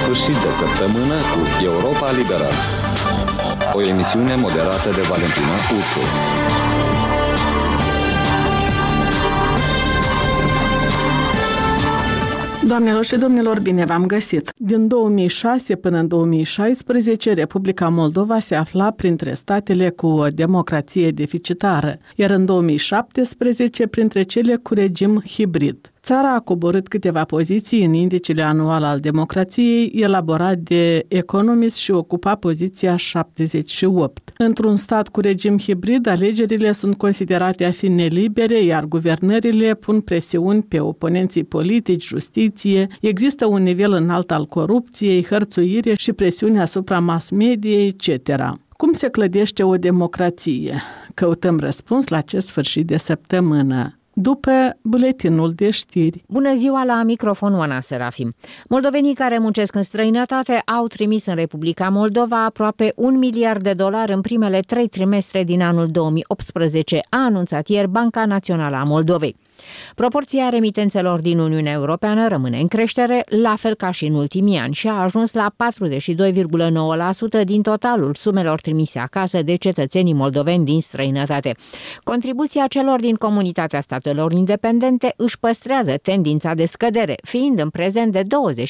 sfârșit de săptămână cu Europa Liberă. O emisiune moderată de Valentina Ursu. Doamnelor și domnilor, bine v-am găsit! Din 2006 până în 2016, Republica Moldova se afla printre statele cu o democrație deficitară, iar în 2017 printre cele cu regim hibrid. Țara a coborât câteva poziții în indicele anual al democrației, elaborat de Economist, și ocupa poziția 78. Într-un stat cu regim hibrid, alegerile sunt considerate a fi nelibere, iar guvernările pun presiuni pe oponenții politici, justiție, există un nivel înalt al corupției, hărțuire și presiuni asupra mass mediei, etc. Cum se clădește o democrație? Căutăm răspuns la acest sfârșit de săptămână, după buletinul de știri. Bună ziua, la microfon Oana Serafim. Moldovenii care muncesc în străinătate au trimis în Republica Moldova aproape $1 miliard în primele 3 trimestre din anul 2018, a anunțat ieri Banca Națională a Moldovei. Proporția remitențelor din Uniunea Europeană rămâne în creștere, la fel ca și în ultimii ani, și a ajuns la 42,9% din totalul sumelor trimise acasă de cetățenii moldoveni din străinătate. Contribuția celor din Comunitatea Statelor Independente își păstrează tendința de scădere, fiind în prezent de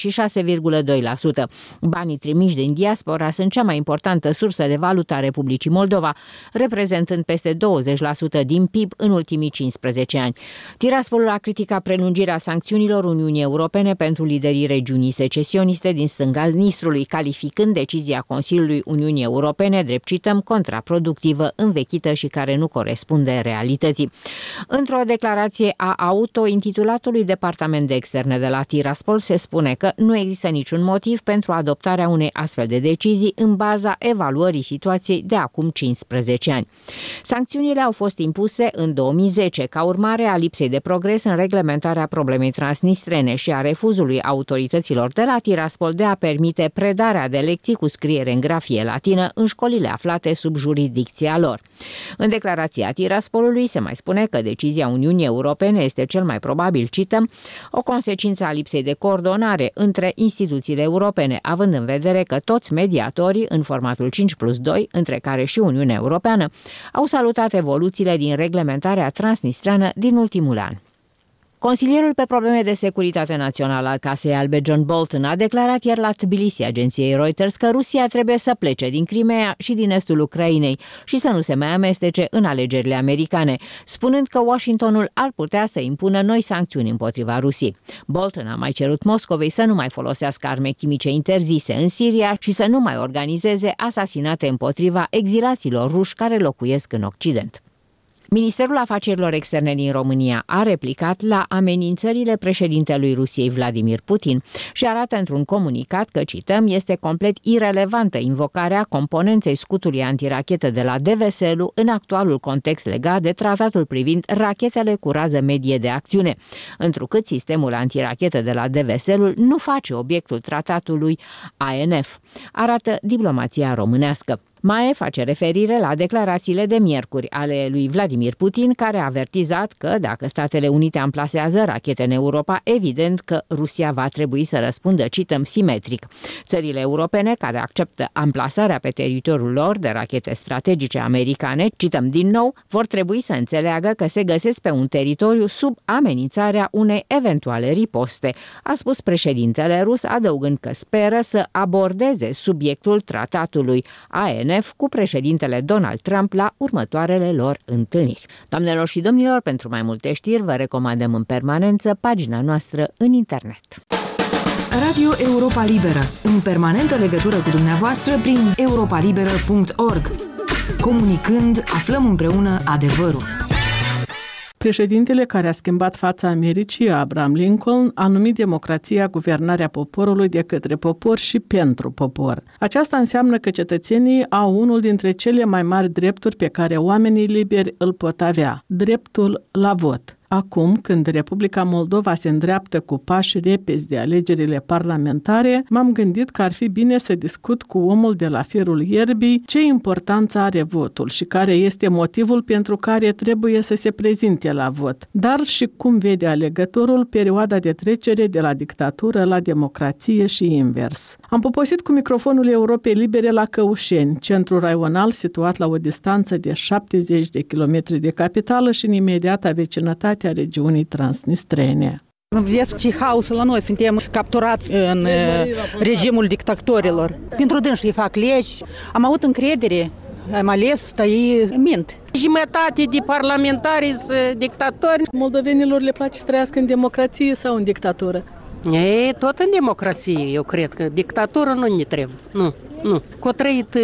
26,2%. Banii trimiși din diaspora sunt cea mai importantă sursă de valută a Republicii Moldova, reprezentând peste 20% din PIB în ultimii 15 ani. Tiraspolul a criticat prelungirea sancțiunilor Uniunii Europene pentru liderii regiunii secesioniste din stânga Nistrului, calificând decizia Consiliului Uniunii Europene drept, cităm, contraproductivă, învechită și care nu corespunde realității. Într-o declarație a auto-intitulatului Departament de Externe de la Tiraspol se spune că nu există niciun motiv pentru adoptarea unei astfel de decizii în baza evaluării situației de acum 15 ani. Sancțiunile au fost impuse în 2010 ca urmare a lipsei de progres în reglementarea problemei transnistrene și a refuzului autorităților de la Tiraspol de a permite predarea de lecții cu scriere în grafie latină în școlile aflate sub jurisdicția lor. În declarația Tiraspolului se mai spune că decizia Uniunii Europene este cel mai probabil, cităm, o consecință a lipsei de coordonare între instituțiile europene, având în vedere că toți mediatorii în formatul 5+2, între care și Uniunea Europeană, au salutat evoluțiile din reglementarea transnistreană din ultimul an. Consilierul pe probleme de securitate națională al Casei Albe, John Bolton, a declarat ieri la Tbilisi agenției Reuters că Rusia trebuie să plece din Crimea și din estul Ucrainei și să nu se mai amestece în alegerile americane, spunând că Washingtonul ar putea să impună noi sancțiuni împotriva Rusiei. Bolton a mai cerut Moscovei să nu mai folosească arme chimice interzise în Siria și să nu mai organizeze asasinate împotriva exilaților ruși care locuiesc în Occident. Ministerul Afacerilor Externe din România a replicat la amenințările președintelui Rusiei Vladimir Putin și arată într-un comunicat că, cităm, este complet irelevantă invocarea componenței scutului antirachetă de la DVSL în actualul context legat de tratatul privind rachetele cu rază medie de acțiune, întrucât sistemul antirachetă de la DVSL nu face obiectul tratatului ANF, arată diplomația românească. MAE face referire la declarațiile de miercuri ale lui Vladimir Putin, care a avertizat că dacă Statele Unite amplasează rachete în Europa, evident că Rusia va trebui să răspundă, cităm, simetric. Țările europene care acceptă amplasarea pe teritoriul lor de rachete strategice americane, cităm din nou, vor trebui să înțeleagă că se găsesc pe un teritoriu sub amenințarea unei eventuale riposte, a spus președintele rus, adăugând că speră să abordeze subiectul tratatului ANF cu președintele Donald Trump la următoarele lor întâlniri. Doamnelor și domnilor, pentru mai multe știri vă recomandăm în permanență pagina noastră în internet. Radio Europa Liberă, în permanentă legătură cu dumneavoastră prin europalibera.org. Comunicând, aflăm împreună adevărul. Președintele care a schimbat fața Americii, Abraham Lincoln, a numit democrația guvernarea poporului de către popor și pentru popor. Aceasta înseamnă că cetățenii au unul dintre cele mai mari drepturi pe care oamenii liberi îl pot avea, dreptul la vot. Acum, când Republica Moldova se îndreaptă cu pași repezi de alegerile parlamentare, m-am gândit că ar fi bine să discut cu omul de la firul ierbii ce importanță are votul și care este motivul pentru care trebuie să se prezinte la vot, dar și cum vede alegătorul perioada de trecere de la dictatură la democrație și invers. Am poposit cu microfonul Europei Libere la Căușeni, centru raional situat la o distanță de 70 de kilometri de capitală și în imediata vecinătate a regiunii transnistrene. Vedeți ce haos la noi, suntem capturați în regimul dictatorilor. Pentru dânsii fac legi, am avut încredere, am ales, dar ei mint. Jumătate de parlamentari sunt dictatori. Moldovenilor le place să trăiască în democrație sau în dictatură? E tot în democrație, eu cred că dictatură nu ne trebuie. Nu. Că-o trăit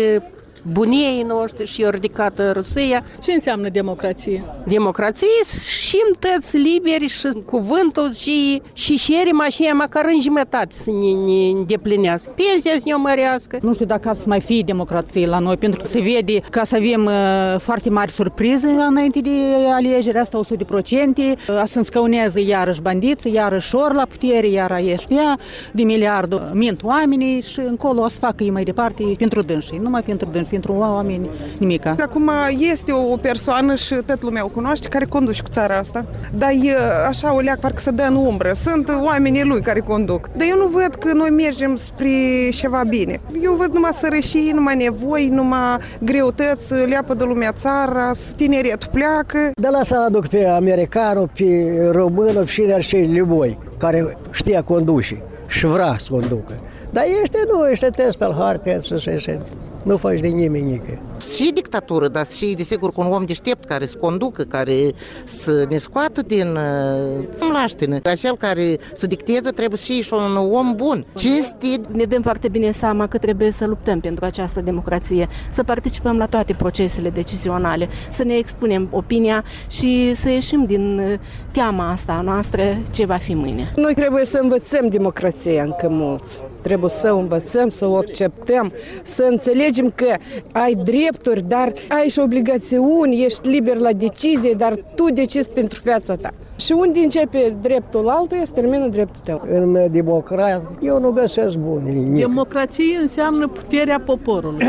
bunii noștri și o ridicată Rusia. Ce înseamnă democrație? Democrație și tăți liberi și cuvântul și șerim așa măcar în jumătate să ne îndeplinească. Pensia să ne o mărească. Nu știu dacă să mai fie democrație la noi, pentru că se vede că să avem foarte mari surprize înainte de alegeri, asta 100%. Să înscăunează iarăși bandiți, iarăși ori la putere, iar ăștia de miliardul mint oamenii și încolo o să facă ei mai departe pentru dânsii, numai pentru dânsii. Pentru oameni nimica. Acum este o persoană și toată lumea o cunoaște care conduce cu țara asta. Dar așa o leac parcă să dă în umbră. Sunt oamenii lui care conduc. Dar eu nu văd că noi mergem spre ceva bine. Eu văd numai sărășii, numai nevoi, numai greutăți, leapă de lumea țara, tineretul pleacă. De la să aduc pe americanul, pe românul și cei liboi care știa conduce și vrea să conducă. Dar ăștia test al hartei să nu faci de nimeni. Și dictatură, dar și, desigur, cu un om deștept care să conducă, care să ne scoată din mlaștină. Acel care să dicteze trebuie și un om bun, cinstit. Ne dăm foarte bine seama că trebuie să luptăm pentru această democrație, să participăm la toate procesele decizionale, să ne expunem opinia și să ieșim din teama asta noastră ce va fi mâine. Noi trebuie să învățăm democrația încă mulți. Trebuie să o învățăm, să o acceptăm, să înțelegem că ai drepturi, dar ai și obligațiuni, ești liber la decizie, dar tu decizi pentru viața ta. Și unde începe dreptul altuia, se termină dreptul tău. În democrație eu nu găsesc bun. Democrație înseamnă puterea poporului.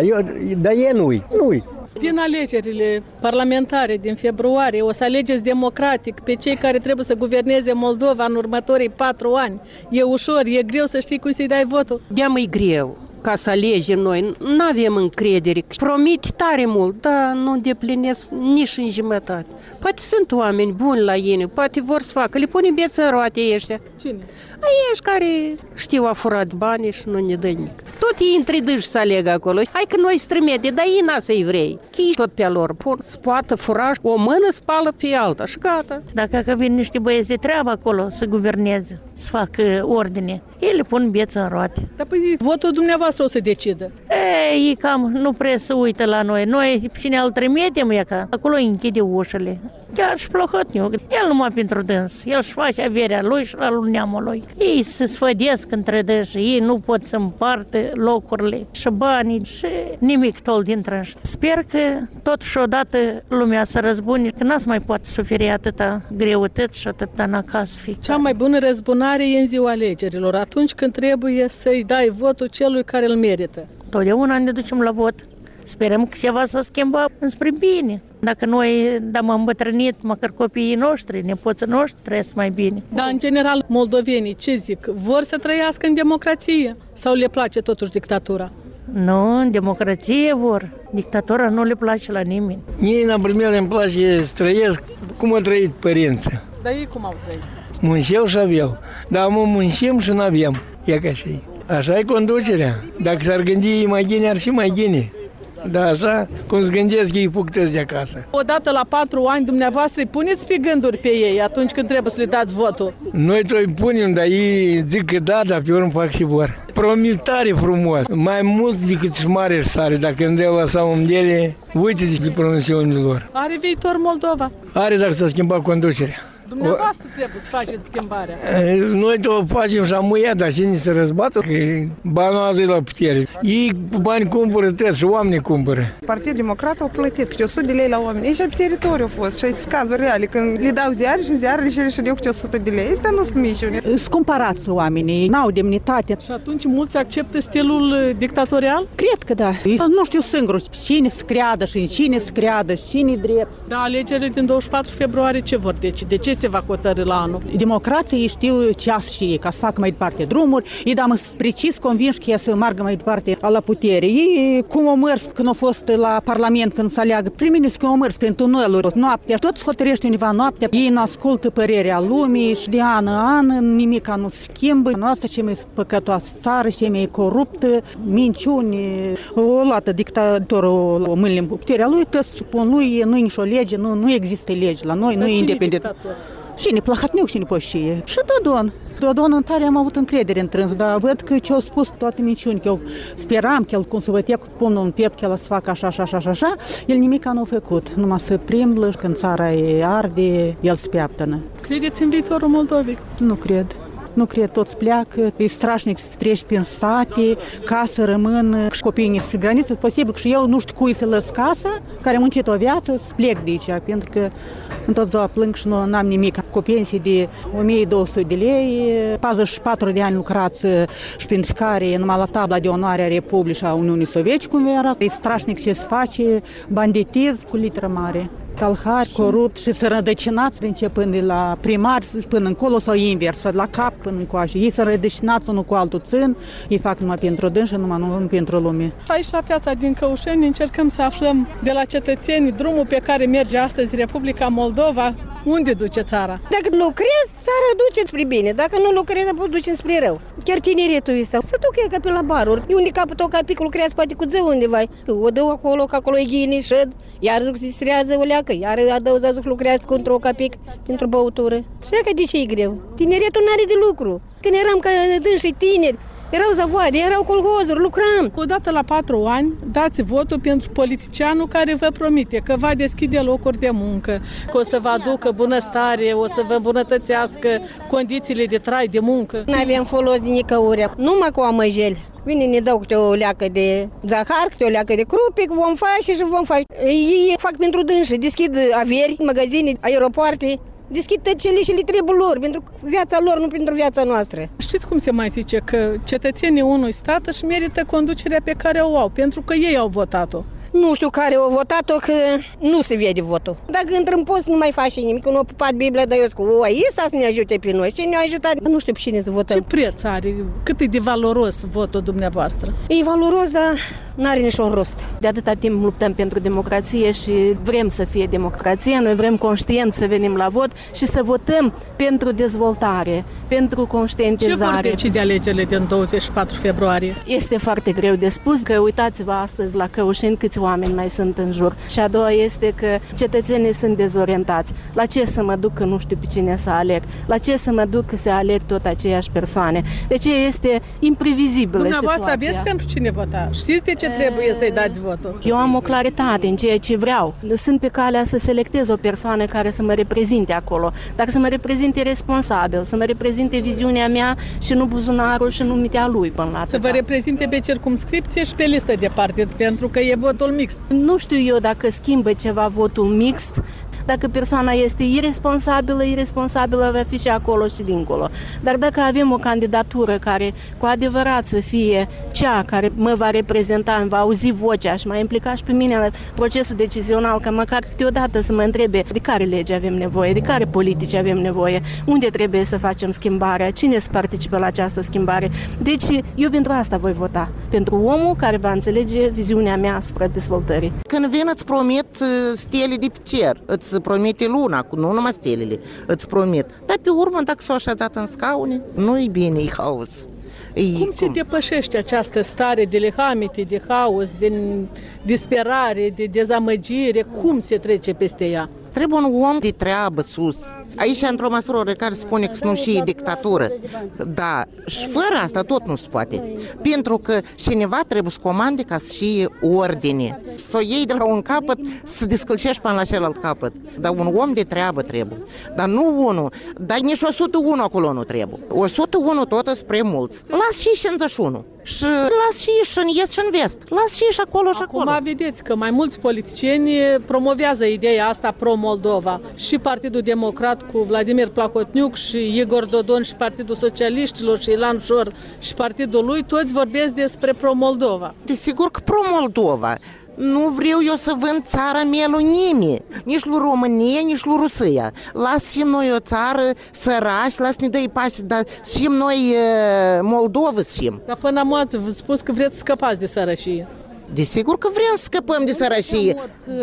Dar e nu-i. Vin alegerile parlamentare din februarie, o să alegeți democratic pe cei care trebuie să guverneze Moldova în următorii 4 ani. E ușor, e greu să știi cui să-i dai votul? De-am e greu ca să alegem noi, nu avem încredere. Promit tare mult, dar nu îndeplinesc nici în jumătate. Poate sunt oameni buni la ei, poate vor să facă, le pune beță în roate ăștia. Cine? Ești care știu a furat banii și nu ne dă nic. Tot ei întridâși să alegă acolo. Hai că noi strămete, dar ei n-a să-i vrei. Chii tot pe lor. Pun, poată fura, o mână spală pe alta și gata. Dacă vin niște băieți de treabă acolo să guverneze, să facă ordine, ei le pun beță în roate. Dar păi votul dumneavoastră o să decidă. Ei cam nu prea să uită la noi. Noi cine îl trimitem e ca acolo închide ușile. Chiar și Plăhotniuc. El numai pentru dâns. El își face averea lui și la lui neamul lui. Ei se sfădesc între dâși. Ei nu pot să împartă locurile și banii și nimic tol dintre ăștia. Sper că totuși odată lumea să răzbune, că n-ați mai poate suferi atâta greutăți și atâta nacaz fi. Cea mai bună răzbunare e în ziua alegerilor, atunci când trebuie să-i dai votul celui care îl merită. Totdeauna ne ducem la vot. Sperăm că ceva s-a schimbat înspre bine. Dacă noi am îmbătrânit, măcar copiii noștri, nepoții noștri trăiesc mai bine. Dar, în general, moldovenii, ce zic? Vor să trăiască în democrație? Sau le place totuși dictatura? Nu, în democrație vor. Dictatura nu le place la nimeni. Mie, în primul rând, îmi place să trăiesc cum au trăit părinții. Dar ei cum au trăit? Munceau și aveau. Dar muncim și n-aveam. E ca și așa e conducerea. Dacă s-ar gândi mai bine, ar fi mai bine. Dar așa, cum se gândesc ei puctăți de acasă. Odată la 4 ani, dumneavoastră îi puneți pe gânduri pe ei atunci când trebuie să le dați votul? Noi tot îi punem, dar ei zic că da, dar pe urmă fac și vor. Promit tare frumos, mai mult decât și mare sare, dacă îmi dau lăsa umdele, uite de promisiunile lor. Are viitor Moldova? Are, dacă s-a schimbat conducerea. Dumneavoastră trebuie să faceți schimbarea. Noi o facem și am muiat, dar cine se răzbată? Că banoază la putere. Ei cu bani cumpără, trebuie și oamenii cumpără. Partidul Democrat au plătit câte 100 de lei la oameni. Ei și pe teritoriu au fost. Și sunt cazuri reale. Când le dau ziare și în ziarele și eu câte 100 de lei. Asta nu sunt miciune. Sunt cumpărați oamenii, n-au demnitate. Și atunci mulți acceptă stilul dictatorial? Cred că da. Nu știu singur cine să creadă și în cine să creadă și cine drept. Da, alegerile din 24 februarie ce vor decide? De ce se va hotărî la anul? Democrații știu ceas și ei, ca să facă mai departe drumuri. Ei, dar mă precis convinși că ea să meargă mai departe la putere. Ei, cum o mers când au fost la Parlament, când se aleagă, primele când au mers prin tuneluri, noaptea, tot se hotărăște undeva noaptea. Ei nu ascultă părerea lumii și de an în an nimic nu se schimbă. Noastră ce mai păcătoasă țară, ce mai coruptă, minciuni. O luată dictatorul mâinile în puterea lui, că spun lui, nu e nicio lege, nu există lege la noi, nu e independent. Și ne Plahotniuc și ne Poșie. Și Dodon în tare am avut încredere în trâns, dar văd că ce-au spus toate minciuni, că eu speram că el cum să văd cu pumnul în piept, că el să facă așa, el nimic nu a făcut, numai să primblă, când țara e arde, el se peaptănă. Credeți în viitorul Moldovei? Nu cred, toți pleacă, e strașnic să treci prin sate, casă rămân, și copiii spre graniță, posibil că și eu nu știu cui să lăs casa, care a muncit o viață, să plec de aici, pentru că întotdeauna plâng și nu am nimic. Cu pensii de 1200 de lei, 44 de ani lucrați și printre care numai la tabla de onoare a Republicii a Uniunii Sovietice, cum era, e strașnic ce se face, banditism cu literă mare. Talhari, corupt și să rădăcinați începând de la primari până încolo sau invers, la cap până încoace. Ei să rădăcinați unul cu altul țin, ei fac numai pentru dânsi și numai nu pentru lume. Aici la piața din Căușeni încercăm să aflăm de la cetățeni drumul pe care merge astăzi Republica Moldova. Unde duce țara? Dacă lucrezi, țara duce spre bine. Dacă nu lucrezi, poți duce spre rău. Chiar tineretul ăsta să ducă ca pe la baruri. E unde capătă o capic, lucrează poate cu zău undeva. O dă acolo, că acolo e ghini, șăd, iar zic se strează o leacă, iar adăuza zic lucrează contra o capic pentru băutură. Și că de ce e greu? Tineretul n-are de lucru. Când eram ca dânsi tineri, erau zavoade, erau colhozuri, lucram. Odată la 4 ani dați votul pentru politicianul care vă promite că va deschide locuri de muncă, că o să vă aducă bunăstare, o să vă îmbunătățească condițiile de trai, de muncă. N-avem folos din nicăurea, numai cu amăjeli. Vine, ne dau câte o leacă de zahar, câte o leacă de crupic, vom face și vom face. Ei fac pentru dânsi, deschid averi, magazine, aeropoarte. Deschid cele și le trebuie lor, pentru viața lor, nu pentru viața noastră. Știți cum se mai zice? Că cetățenii unui stat își merită conducerea pe care o au, pentru că ei au votat-o. Nu știu care au votat-o, că nu se vede votul. Dacă într-un post nu mai face nimic, nu a pupat Biblia, dar eu zic, să ne ajute pe noi. Ce ne-a ajutat? Nu știu pe cine să votăm. Ce preț are? Cât e de valoros votul dumneavoastră? E valoros, dar n-are niciun rost. De atâta timp luptăm pentru democrație și vrem să fie democrație. Noi vrem conștient să venim la vot și să votăm pentru dezvoltare, pentru conștientizare. Ce vor decide alegerile din 24 februarie? Este foarte greu de spus, că uitați-vă astăzi la Căușeni câți oameni mai sunt în jur. Și a doua este că cetățenii sunt dezorientați. La ce să mă duc că nu știu pe cine să aleg? La ce să mă duc să aleg tot aceeași persoane? Deci este imprevizibilă Dumneavoastră situația. aveți pentru cine vota? Știți de ce trebuie să-i dați votul? Eu am o claritate în ceea ce vreau. Sunt pe calea să selectez o persoană care să mă reprezinte acolo, dar să mă reprezinte responsabil, să mă reprezinte viziunea mea și nu buzunarul și nu mitea lui până la Să vă reprezinte pe circumscripție și pe listă de partid, pentru că e votul mixt. Nu știu eu dacă schimbă ceva votul mixt. Dacă persoana este irresponsabilă va fi și acolo și dincolo. Dar dacă avem o candidatură care cu adevărat să fie cea care mă va reprezenta, îmi va auzi vocea și m-a implicat și pe mine în procesul decizional, că măcar câteodată să mă întrebe de care lege avem nevoie, de care politici avem nevoie, unde trebuie să facem schimbarea, cine să participe la această schimbare. Deci eu pentru asta voi vota, pentru omul care va înțelege viziunea mea asupra dezvoltării. Când vin îți promit stele de pe cer, îți promite luna, nu numai stelele, îți promit. Dar pe urmă, dacă s-au așezat în scaune, nu-i bine, e haos. Cum se depășește această stare de lehamite, de haos, de disperare, de dezamăgire? Cum se trece peste ea? Trebuie un om de treabă sus. Aici, într-o măsură care spune că nu și e dictatură. Da, și fără asta tot nu se poate. Pentru că cineva trebuie să comande ca să și ordine. Să o iei de la un capăt, să descălcești până la celălalt capăt. Dar un om de treabă trebuie. Dar nu unul, dar nici 101 acolo nu trebuie. 101 tot spre mulți. Las și 51. Și las și în est și în vest. Las și acolo și acolo. Acum vedeți că mai mulți politicieni promovează ideea asta pro-Moldova. Și Partidul Democrat cu Vladimir Plahotniuc și Igor Dodon și Partidul Socialiștilor și Ilan Șor și partidul lui, toți vorbesc despre pro-Moldova. Desigur că pro-Moldova. Nu vreau eu să vând țara mea lui nimeni, nici lui România, nici lui Rusia. Las și noi o țară sărași, las ne dă-i pace, dar și noi Moldova știm. Dar până am spus că vreți să scăpați de sărășie. Desigur că vrem să scăpăm de sărășie.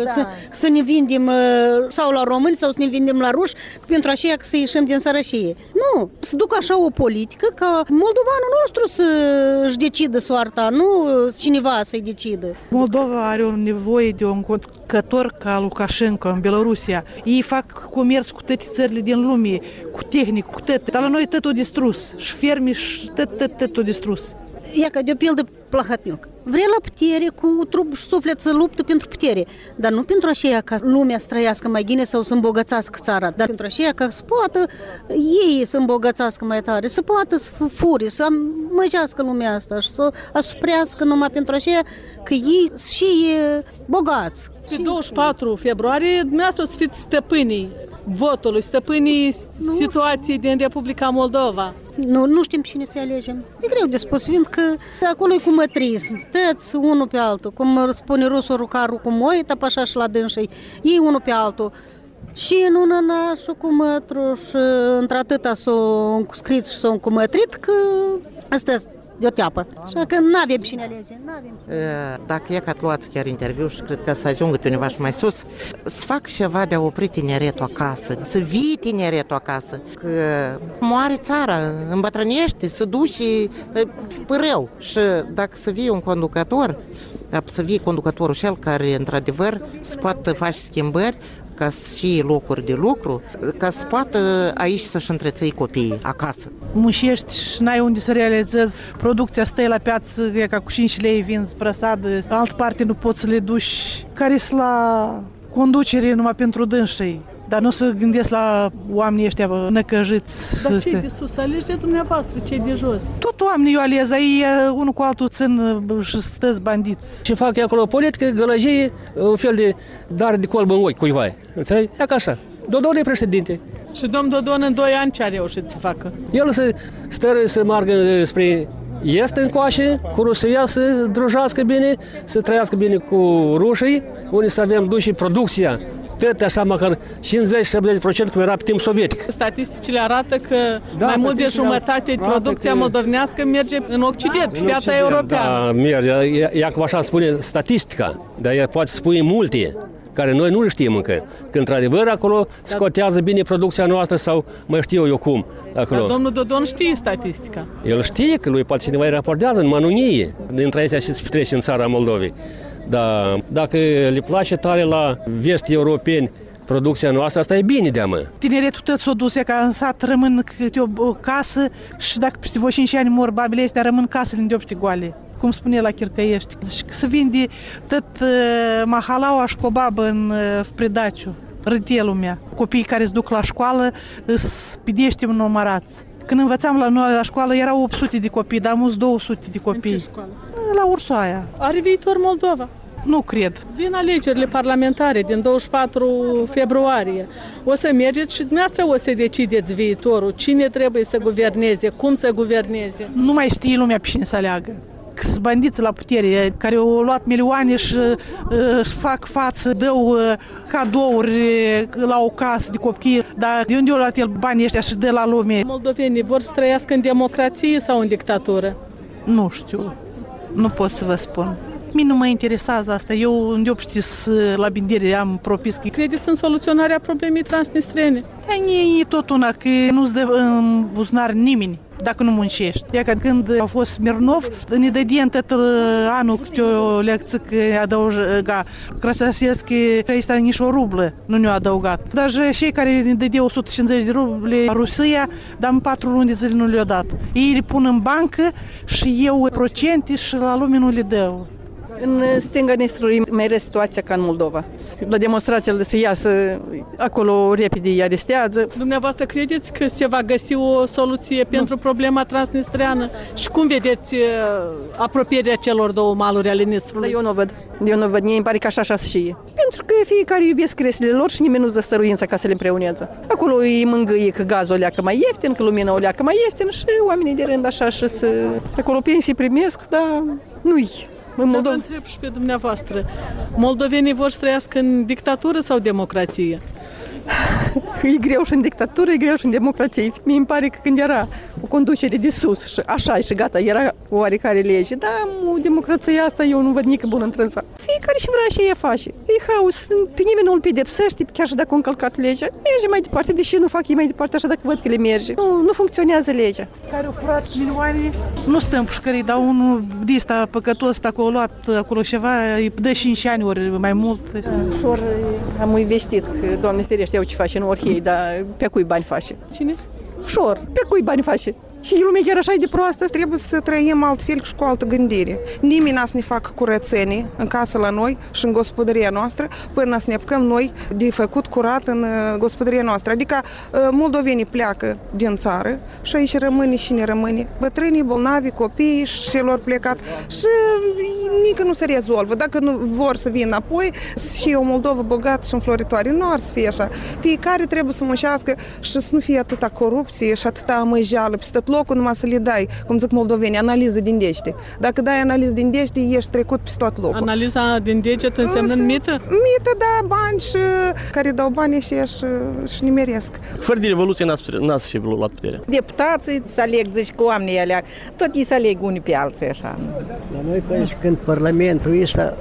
Să ne vindem sau la români sau să ne vindem la ruși pentru așa să ieșim din sărășie. Nu, să duc așa o politică ca moldovanul nostru să-și decidă soarta, nu cineva să-i decidă. Moldova are o nevoie de un conducător ca Lukashenko în Belarusia. Ei fac comerț cu toate țările din lume, cu tehnică, cu tot. Dar la noi tot o distrus. Și fermi și tot o distrus. Ia ca de-o pildă Plahotniuc. Vrea la putere, cu trup și suflet să luptă pentru putere, dar nu pentru așa ca lumea să trăiască mai bine sau să îmbogățească țara, dar pentru așa ca să poată ei să îmbogățească mai tare, să poată să fure, să măjească lumea asta și să asuprească numai pentru așa că ei și bogați. Pe 24 februarie, dumneavoastră o să fiți stăpânii votului, stăpânii situației din Republica Moldova. Nu știm pe cine să alegem. E greu de spus, fiindcă acolo e cu mătrism. Tăți unul pe altul. Cum spune rusul, rucarul cu moi, tăp așa și la dânsii. Ei unul pe altul. Și în una nașul cu mătru și într-atâta s-o scris și s-o încumătrit că asta de o teapă. Așa că n-avem cine alege. Dacă e că luați chiar interviu și cred că să ajungă pe undeva și mai sus, să fac ceva de a opri tineretul acasă, să vii tineretul acasă, că moare țara, îmbătrânește, se duce pe rău. Și dacă să vii un conducător, să vii conducătorul cel care într-adevăr să poată face schimbări, ca și locuri de lucru, ca să poată aici să-și întreței copiii acasă. Mușești și n-ai unde să realizezi, producția stă la piață, e ca cu 5 lei vinzi prăsadă, altă parte nu poți să le duci, care sunt la conducere numai pentru dânsii. Dar nu să gândesc la oamenii ăștia năcăjiți. Dar cei de sus alege dumneavoastră, cei de jos? Tot oamenii eu alez, ei unul cu altul țin și stăți bandiți. Și fac acolo politică, gălăgie, un fel de dare de colbă în ochi cuiva. Înțelegi? E ca așa. Dodon e președinte. Și domn Dodon în 2 ani ce a reușit să facă? El să stără să meargă spre est încoace, cu Rusia să drujească bine, să trăiască bine cu rușii, unde să avem duși producția. Tot așa, măcar 50-70% cum era pe timp sovietic. Statisticile arată că mai mult de jumătate din producția moldovenească merge în Occident, pe piața europeană. Da, merge. Ea cum așa spune statistica, dar ea poate spune multe, care noi nu le știm încă. Că într-adevăr acolo scotează bine producția noastră sau mai știu eu cum. Acolo. Dar domnul Dodon știe statistica. El știe că lui poate cineva îi raportează, numai nu nie, dintre acestea și se petrece în țara Moldovei. Dar dacă le place tare la vesti europeni producția noastră, asta e bine de-amă. Tineretul tot s-o duse ca în sat rămân câte o casă și dacă peste 5 ani mor babele astea, rămân casele în deopște goale. Cum spune la Chircăiești. Și se vinde tot mahalaua și cobabă în Predaciu, râtelul mea. Copiii care se duc la școală îs pidește numărați. Când învățam la noi la școală erau 800 de copii, dar am 200 de copii. În ce școală? La Ursoaia. Are viitor Moldova? Nu cred. Vin alegerile parlamentare din 24 februarie. O să mergeți și dumneavoastră o să decideți viitorul. Cine trebuie să guverneze, cum să guverneze. Nu mai știe lumea pe cine să aleagă. Sunt bandiți la putere care au luat milioane și își fac față, dau cadouri la o casă de copii, dar de unde au luat el banii ăștia și dă la lume? Moldovenii vor să trăiască în democrație sau în dictatură? Nu știu, nu pot să vă spun. Mie nu mă interesează asta, eu unde știți la bindire am propis. Credeți în soluționarea problemei transnistrene? E tot una, că nu-ți dă în buzunar nimeni. dacă nu muncești. Ia că când a fost Smirnov, ne dădea tot anul câte o lecție că adăuga Krasasevski, că este nici o rublă, nu ne-a adăugat. Dar cei care ne dădeau 150 de ruble Rusia, dar în 4 luni de zile nu le-au dat. Ei le pun în bancă și eu procente și la lume nu le dau. În stânga Nistrului mai era situația ca în Moldova. La demonstrațiile se iasă, acolo repede îi arestează. Dumneavoastră credeți că se va găsi o soluție pentru problema transnistreană? Și cum vedeți apropierea celor două maluri ale Nistrului? Eu nu văd, mie îmi pare că așa și e. Pentru că fiecare iubesc cresile lor și nimeni nu-ți dă stăruința ca să le împreunează. Acolo îi mângâie că gazul o leacă mai ieftin, că lumina o leacă mai ieftin și oamenii de rând așa și acolo pensii primesc, dar nu-i. Vă întreb și pe dumneavoastră, moldovenii vor să trăiască în dictatură sau democrație? E greu și în dictatură, e greu și în democrație. Mie îmi pare că când era o conducere de sus și așa și gata, era oarecare lege, dar democrația asta eu nu văd nici bun întrânsa. Fiecare și vrea și ea face. E haos, pe nimeni nu îl pedepsește, chiar și dacă a încălcat legea. Merge mai departe, deși nu fac ei mai departe așa dacă văd că le merge. Nu funcționează legea. Care au furat milioane, nu stăm pușcării, dar unul de ăsta păcătos, dacă a luat acolo ceva, îi dă 5 ani ori mai mult. Ușor am investit, că, Doamne ferește, eu ce face în Orhei, dar pe cui bani face? Cine? Ușor, pe cui bani face? Și lumea chiar așa e de proastă. Trebuie să trăim altfel și cu altă gândire. Nimeni n-a să ne facă curățenii în casă la noi și în gospodăria noastră până să ne apucăm noi de făcut curat în gospodăria noastră. Adică moldovenii pleacă din țară și aici rămâne și ne rămâne. Bătrânii, bolnavi, copiii și celor plecați și nici nu se rezolvă. Dacă nu vor să vină înapoi și o Moldovă bogată și înfloritoare, nu ar să fie așa. Fiecare trebuie să muncească și să nu fie atâta corupție și atâta amăjeală peste locul numai să le dai, cum zic moldovenii, analiză din dește. Dacă dai analiză din dește, ești trecut pe tot locul. Analiza din deget înseamnă mită? Mită, da, bani și care dau bani și nimeresc. Fără de revoluție n-ați și luat puterea. Deputații să aleg, zici că oamenii alea, tot ei să aleg unii pe alții așa. La noi până și când Parlamentul ăsta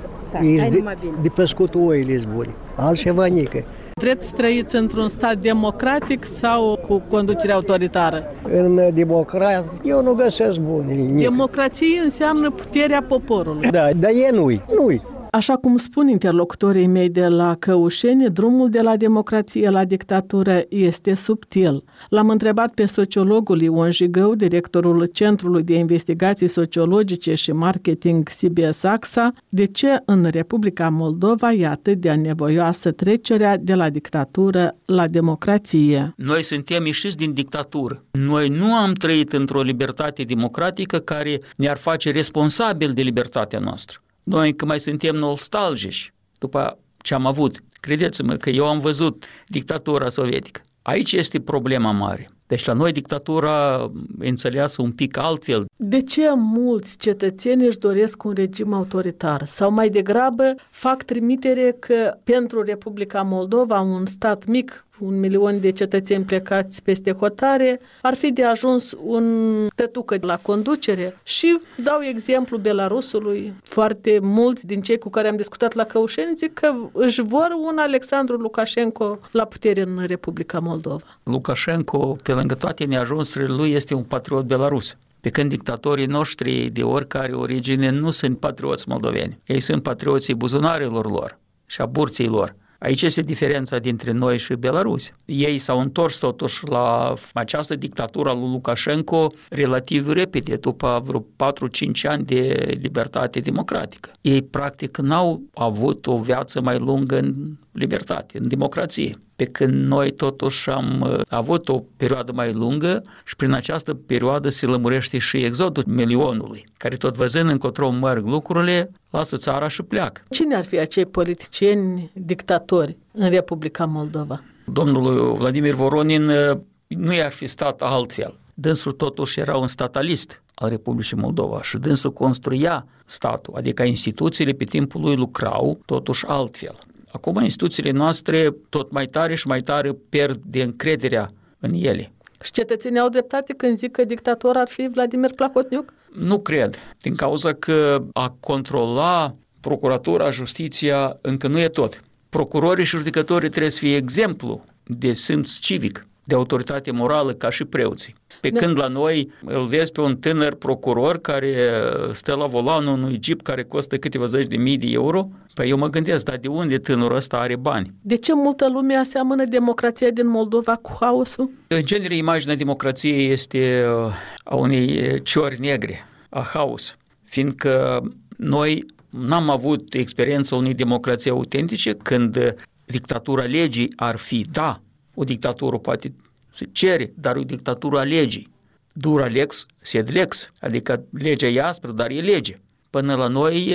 de pescut oile buni, altceva nică. Vreți să trăiți într-un stat democratic sau cu conducere autoritară? În democrat, eu nu găsesc bun. Democrație înseamnă puterea poporului. Da, dar e nu-i. Așa cum spun interlocutorii mei de la Căușeni, drumul de la democrație la dictatură este subtil. L-am întrebat pe sociologul Ion Jigău, directorul Centrului de Investigații Sociologice și Marketing CBS AXA, de ce în Republica Moldova e atât de anevoioasă trecerea de la dictatură la democrație. Noi suntem ieșiți din dictatură. Noi nu am trăit într-o libertate democratică care ne-ar face responsabili de libertatea noastră. Noi încă mai suntem nostalgici după ce am avut. Credeți-mă că eu am văzut dictatura sovietică. Aici este problema mare. Deci la noi dictatura e înțeleasă un pic altfel. De ce mulți cetățeni își doresc un regim autoritar? Sau mai degrabă fac trimitere că pentru Republica Moldova, un stat mic, 1 milion de cetățeni plecați peste hotare, ar fi de ajuns un tătucă la conducere? Și dau exemplu Belarusului. Foarte mulți din cei cu care am discutat la Căușeni zic că își vor un Alexandru Lukashenko la putere în Republica Moldova. Lukashenko, pe lângă toate neajunsurile lui, este un patriot belarus. Pe când dictatorii noștri de oricare origine nu sunt patrioți moldoveni. Ei sunt patrioții buzunarelor lor și a burții lor. Aici este diferența dintre noi și Belarus. Ei s-au întors totuși la această dictatură a lui Lukashenko relativ repede, după vreo 4-5 ani de libertate democratică. Ei practic n-au avut o viață mai lungă în libertate, în democrație. Pe când noi totuși am avut o perioadă mai lungă și prin această perioadă se lămurește și exodul milionului, care tot văzând încotro merg lucrurile, lasă țara și pleacă. Cine ar fi acei politicieni dictatori în Republica Moldova? Domnul Vladimir Voronin nu i-ar fi stat altfel. Dânsul totuși era un statalist al Republicii Moldova și dânsul construia statul, adică instituțiile pe timpul lui lucrau totuși altfel. Acum instituțiile noastre tot mai tare și mai tare pierd de încrederea în ele. Și cetățenii au dreptate când zic că dictator ar fi Vladimir Plahotniuc? Nu cred, din cauza că a controla procuratura, justiția încă nu e tot. Procurorii și judecătorii trebuie să fie exemplu de simț civic. de autoritate morală ca și preoții. Pe când la noi îl vezi pe un tânăr procuror care stă la volanul unui jeep care costă câteva zeci de mii de euro, păi eu mă gândesc, dar de unde tânărul ăsta are bani? De ce multă lume aseamănă democrația din Moldova cu haosul? În genere, imaginea democrației este a unei ciori negre, a haos, fiindcă noi n-am avut experiența unei democrații autentice când dictatura legii ar fi, da, o dictatură poate se cere, dar o dictatură a legii. Dura lex, sed lex, adică legea e aspră, dar e lege. Până la noi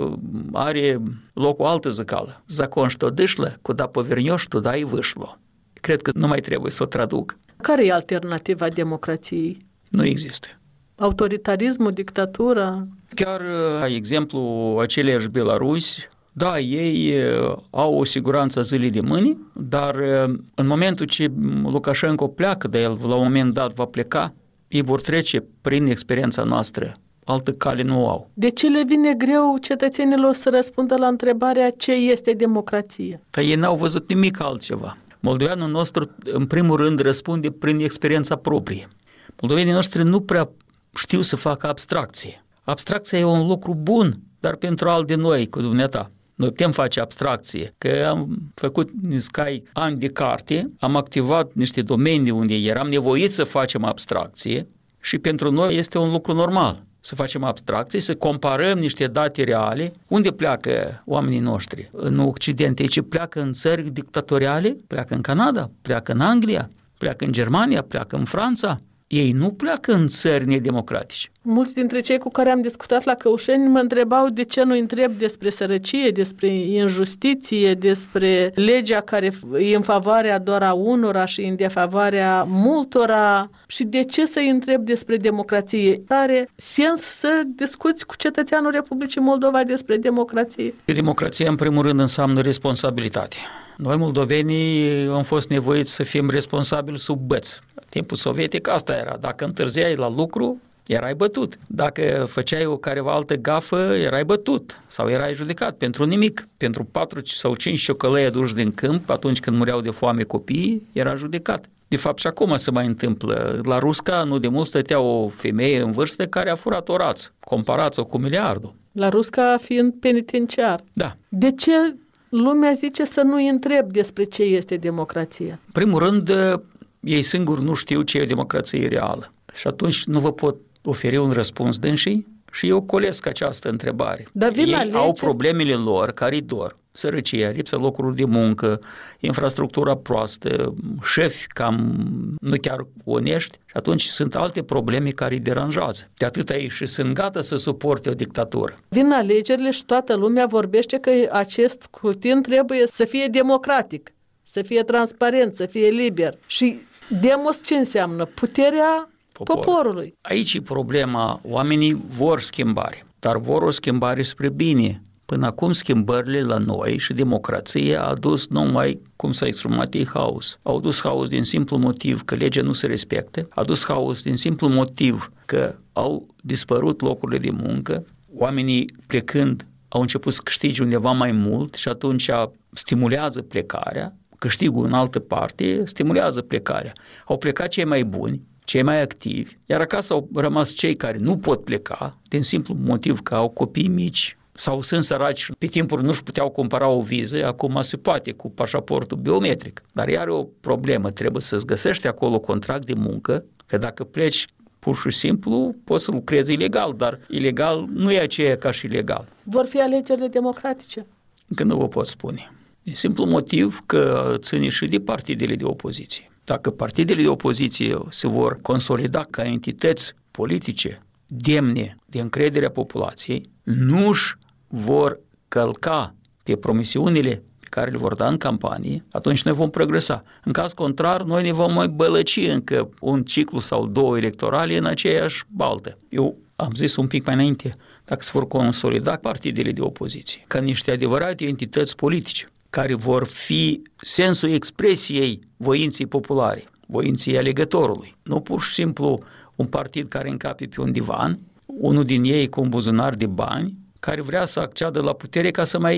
are loc o altă zăcală. Zakon što dâșlă, cuda povernioș, tuda i vâșlo. Cred că nu mai trebuie să o traduc. Care e alternativa democrației? Nu există. Autoritarismul, dictatura? Chiar exemplu aceleași Belarusi, da, ei au o siguranță a zilei de mâine, dar în momentul ce Lukashenko pleacă de el, la un moment dat va pleca, ei vor trece prin experiența noastră. Altă cale nu au. De ce le vine greu cetățenilor să răspundă la întrebarea ce este democrație? Că ei n-au văzut nimic altceva. Moldoveanul nostru, în primul rând, răspunde prin experiența proprie. Moldovenii noștri nu prea știu să facă abstracție. Abstracția e un lucru bun, dar pentru al de noi, cu dumneata. Noi putem face abstracție, că am făcut niscai ani de carte, am activat niște domenii unde eram nevoiți să facem abstracție și pentru noi este un lucru normal să facem abstracție, să comparăm niște date reale. Unde pleacă oamenii noștri? În Occident, aici pleacă în țări dictatoriale, pleacă în Canada, pleacă în Anglia, pleacă în Germania, pleacă în Franța. Ei nu pleacă în țări nedemocratice. Mulți dintre cei cu care am discutat la Căușeni mă întrebau de ce nu întreb despre sărăcie, despre injustiție, despre legea care e în favoarea doar a unora și în defavoarea multora și de ce să-i întreb despre democrație. Are sens să discuți cu cetățeanul Republicii Moldova despre democrație? Democrația, în primul rând, înseamnă responsabilitate. Noi, moldovenii, am fost nevoiți să fim responsabili sub băț. În timpul sovietic asta era. Dacă întârziai la lucru, erai bătut. Dacă făceai o careva altă gafă, erai bătut sau erai judecat pentru nimic. Pentru 4 sau 5 ciocălăi aduși din câmp, atunci când mureau de foame copiii, era judecat. De fapt, și acum se mai întâmplă. La Rusca, nu de mult, stătea o femeie în vârstă care a furat o rață. Comparați-o cu miliardul. La Rusca fiind penitenciar. Da. De ce lumea zice să nu-i întreb despre ce este democrația? În primul rând, ei singuri nu știu ce e democrație reală. Și atunci nu vă pot oferi un răspuns dânsii și eu colesc această întrebare. Dar ei au problemele lor care îi dor. Sărăcia, lipsa locurilor de muncă, infrastructura proastă, șefi cam nu chiar onești și atunci sunt alte probleme care îi deranjează. De atâta ei și sunt gata să suporte o dictatură. Vin alegerile și toată lumea vorbește că acest scrutin trebuie să fie democratic, să fie transparent, să fie liber. Și demos ce înseamnă? Puterea poporului. Aici e problema. Oamenii vor schimbare, dar vor o schimbare spre bine. Până acum schimbările la noi și democrația a dus numai, cum s-a exprimat ei, haos. Au dus haos din simplu motiv că legea nu se respectă, a dus haos din simplu motiv că au dispărut locurile de muncă, oamenii plecând au început să câștige undeva mai mult și atunci stimulează plecarea, câștigul în altă parte stimulează plecarea. Au plecat cei mai buni, cei mai activi, iar acasă au rămas cei care nu pot pleca din simplu motiv că au copii mici, sau sunt săraci, pe timpuri nu-și puteau cumpăra o viză, acum se poate cu pașaportul biometric. Dar iar o problemă, trebuie să-ți găsești acolo contract de muncă, că dacă pleci pur și simplu poți să lucrezi ilegal, dar ilegal nu e aceea ca și legal. Vor fi alegerile democratice? Încă nu vă pot spune. Din simplu motiv că ține și de partidele de opoziție. Dacă partidele de opoziție se vor consolida ca entități politice demne de încrederea populației, nu-și vor călca pe promisiunile pe care le vor da în campanie, atunci noi vom progresa. În caz contrar, noi ne vom mai bălăci încă un ciclu sau 2 electorale în aceeași baltă. Eu am zis un pic mai înainte, dacă se vor consolida partidele de opoziție, ca niște adevărate entități politice, care vor fi sensul expresiei voinței populare, voinței alegătorului. Nu pur și simplu un partid care încape pe un divan, unul din ei cu un buzunar de bani, care vrea să acceadă la putere ca să mai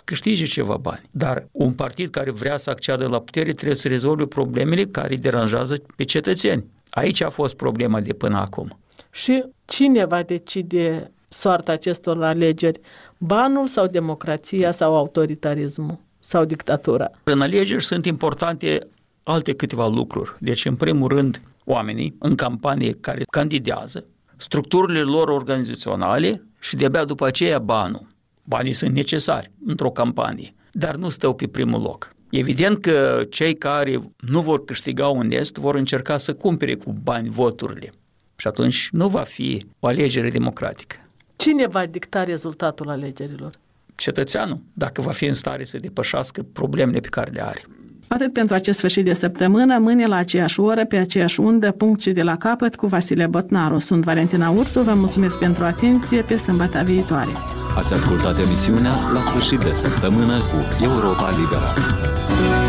câștige ceva bani. Dar un partid care vrea să acceadă la putere trebuie să rezolve problemele care îi deranjează pe cetățeni. Aici a fost problema de până acum. Și cine va decide soarta acestor alegeri? Banul sau democrația sau autoritarismul sau dictatura? În alegeri sunt importante alte câteva lucruri. Deci, în primul rând, oamenii în campanie care candidează, structurile lor organizaționale și de-abia după aceea banul. Banii sunt necesari într-o campanie, dar nu stau pe primul loc. Evident că cei care nu vor câștiga onest vor încerca să cumpere cu bani voturile și atunci nu va fi o alegere democratică. Cine va dicta rezultatul alegerilor? Cetățeanul, dacă va fi în stare să depășească problemele pe care le are. Atât pentru acest sfârșit de săptămână, mâine la aceeași oră, pe aceeași undă, punct și de la capăt cu Vasile Botnaru. Sunt Valentina Ursu, vă mulțumesc pentru atenție, pe sâmbătă viitoare. Ați ascultat emisiunea La sfârșit de săptămână cu Europa Liberă.